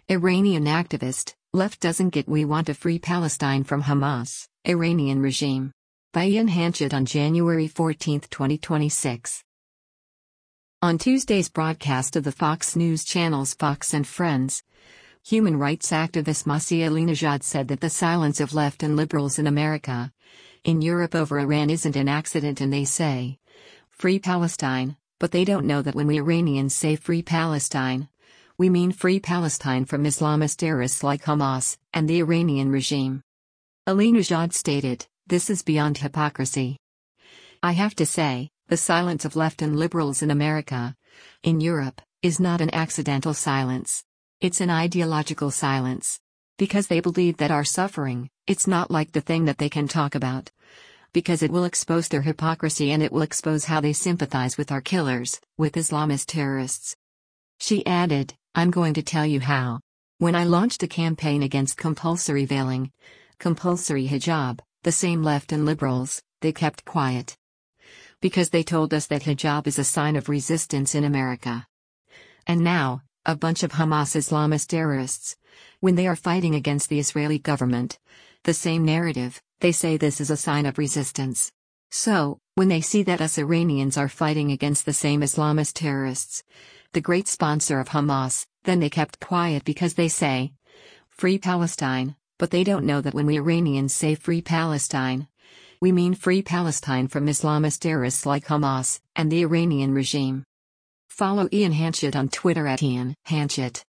Iranian activist, left doesn't get we want to free Palestine from Hamas, Iranian regime. By Ian Hanchett on January 14, 2026. On Tuesday's broadcast of the Fox News channels Fox and Friends, human rights activist Masih Alinejad said that the silence of left and liberals in America, in Europe over Iran isn't an accident, and they say, "Free Palestine," but they don't know that when we Iranians say "Free Palestine," we mean free Palestine from Islamist terrorists like Hamas and the Iranian regime. Alinejad stated, "This is beyond hypocrisy. I have to say, the silence of left and liberals in America, in Europe, is not an accidental silence. It's an ideological silence. Because they believe that our suffering, it's not like the thing that they can talk about. Because it will expose their hypocrisy, and it will expose how they sympathize with our killers, with Islamist terrorists." She added, "I'm going to tell you how. When I launched a campaign against compulsory veiling, compulsory hijab, the same left and liberals, they kept quiet. Because they told us that hijab is a sign of resistance in America. And now, a bunch of Hamas Islamist terrorists, when they are fighting against the Israeli government, the same narrative, they say this is a sign of resistance. So, when they see that us Iranians are fighting against the same Islamist terrorists, the great sponsor of Hamas, then they kept quiet because they say, 'Free Palestine,' but they don't know that when we Iranians say 'Free Palestine,' we mean free Palestine from Islamist terrorists like Hamas and the Iranian regime." Follow Ian Hanchett on Twitter @IanHanchett.